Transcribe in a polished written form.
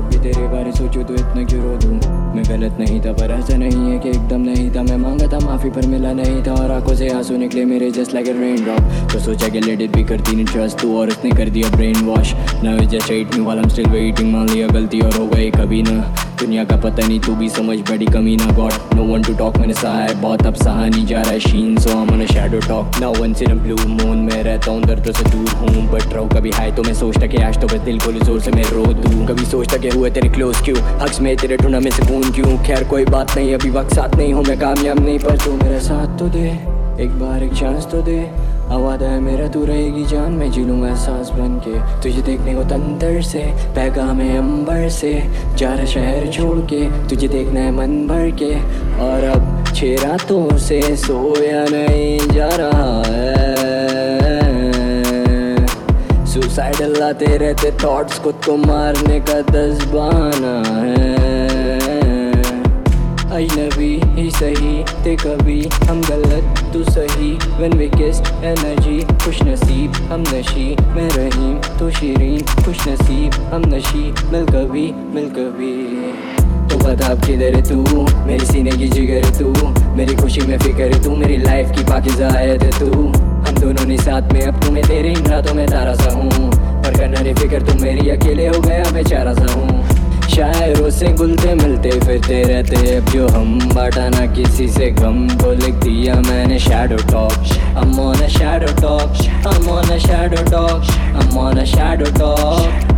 जब भी तेरे बारे सोचूं तो इतना क्यों रो दूं। मैं गलत नहीं था पर ऐसा नहीं है कि एकदम नहीं था। मैं मांगा था माफी पर मिला नहीं था, और आंखों से आंसू निकले मेरे just like a raindrop. तो सोचा कि लेट इट भी, करती नहीं ट्रस्ट तू, और उसने कर दिया brainwash. Now it's just hit me while I am still waiting. मान लिया गलती और हो गई कभी ना, दुनिया का पता नहीं तू भी समझ बड़ी कमी ना। God no one to talk, मैंने सहा है बहुत अब सहा नहीं जा रहा है शीन, so I am on a shadow talk now once in a blue moon. मैं रहता हूँ दर्द से दूर हूँ, बट रहूँ कभी हाई तो मैं सोचता कि आज तो बस दिल खोले जोर से मैं रो दूँ। कभी सोचता कि हुए तेरे क्लोज क्यों, हक्स में तेरे ढूंढा में सुकून क्यों। खैर कोई बात नहीं, अभी वक्त साथ नहीं हूँ मैं कामयाब नहीं, पर तू मेरा साथ तो दे, एक बार एक चांस तो दे। वादा है मेरा तू रहेगी जान, मैं जी लूँगा एहसास बन के। तुझे देखने को तंतर से, पैगाम है अंबर से, जा रहा शहर छोड़ के, तुझे देखना है मन भर के। और अब 6 रातों से सोया नहीं जा रहा है, सुसाइडल आते रहते थॉट्स, खुद को मारने का 10 बहाना है। अजनबी ही सही थे कभी हम, गलत तू सही। When we kissed energy, खुश नसीब हम नशी। मैं रहीम तो शीरीन, खुश नसीब हम नशी। मिल कभी तो बता अब किधर है तू, मेरी सीने की जिगर है तू, मेरी खुशी में फिक्र है तू, मेरी लाइफ की पाकीज़ा आयत है तू। हम दोनों ने साथ में, अब तुम्हें तेरे इन रातों में तारा सा हूँ, पर करना रे फिक्र तुम मेरी, अकेले हो गया बेचारा सा हूँ। शायरों से घुलते मिलते फिरते रहते, अब जो हम बांटा ना किसी से गम, को लिख दिया मैंने shadow talk. I'm on a shadow talk, I'm on a shadow talk, I'm on a shadow talk।